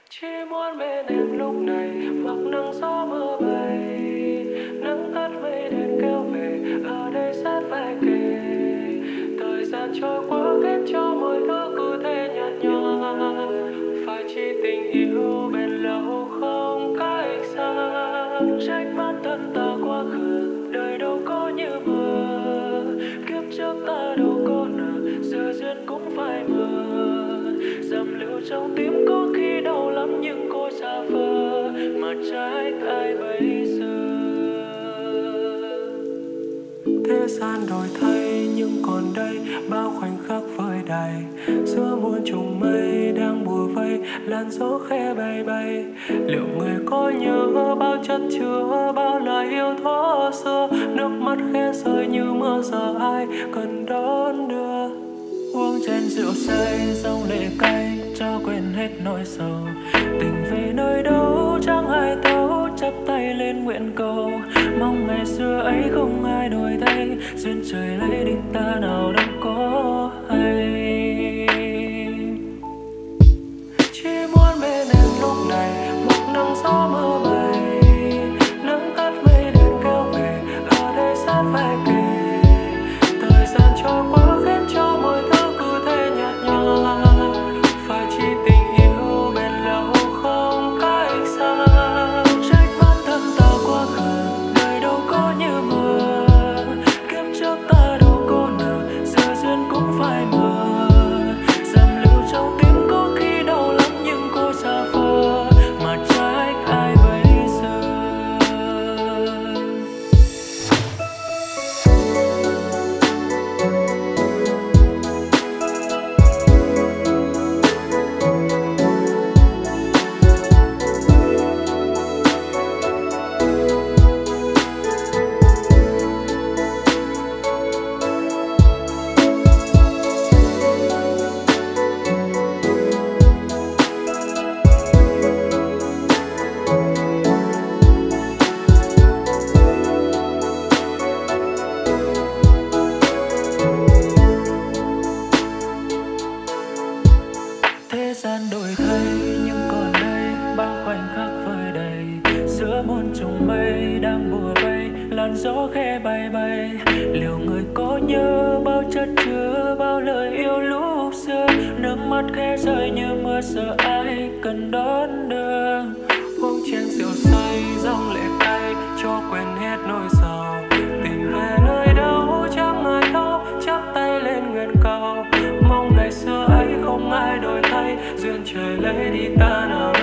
Chỉ muốn bên em lúc này mặc nắng gió mưa bay, nắng tắt mây đèn kéo về ở đây sát vai kề. Thời gian trôi qua khiến cho mọi thứ cứ thế nhạt nhòa, phải chỉ tình yêu bền lâu không cách xa. Trách bản thân ta quá khứ, đời đâu có như mơ, kiếp trước ta đâu có nợ, giờ duyên cũng phải mờ. Dầm lưu trong tim có khi đau lắm nhưng cô xa vời, mà trách ai bây giờ. Thế gian đổi thay nhưng còn đây bao khoảnh khắc vơi đầy, giữa muôn trùng mây đang bùa vây, làn gió khẽ bay bay. Liệu người có nhớ bao chất chứa, bao lời yêu thuở xưa, nước mắt khẽ rơi như mưa giờ ai cần đón đưa. Uống chén rượu say dòng lệ cay cho quên hết nỗi sầu, tình về nơi đâu chẳng ai thấu, chắp tay lên nguyện cầu mong ngày xưa ấy không ai đổi thay, duyên trời lấy đi ta nào đâu có hay. Chỉ muốn bên em lúc này mặc nắng gió mưa bay, nắng tắt mây đèn kéo về ở đây sát vai kề. Thời gian trôi qua khiến cho mọi thứ cứ thế nhạt nhòa, phải chỉ tình yêu bền lâu không cách xa. Trách bản thân ta quá khờ, đời đâu có như mơ, kiếp trước ta đâu có nợ, giờ duyên cũng phải mờ. Dầm lưu trong tim có khi đau lắm nhưng cô xa vời, mà trách ai bây giờ. Thế gian đổi thay nhưng còn đây bao khoảnh khắc vơi đầy, giữa muôn trùng mây đang bùa vây, làn gió khẽ bay bay. Liệu người có nhớ bao chất chứa, bao lời yêu lúc xưa, nước mắt khẽ rơi như mưa sợ ai cần đón đưa. Uống chén rượu say dòng lệ cay cho quên hết nỗi sầu, tìm về nơi đâu chẳng ai thấu, chắp tay lên nguyện cầu mong ngày xưa ấy không ai đổi thay, duyên trời lấy đi ta nào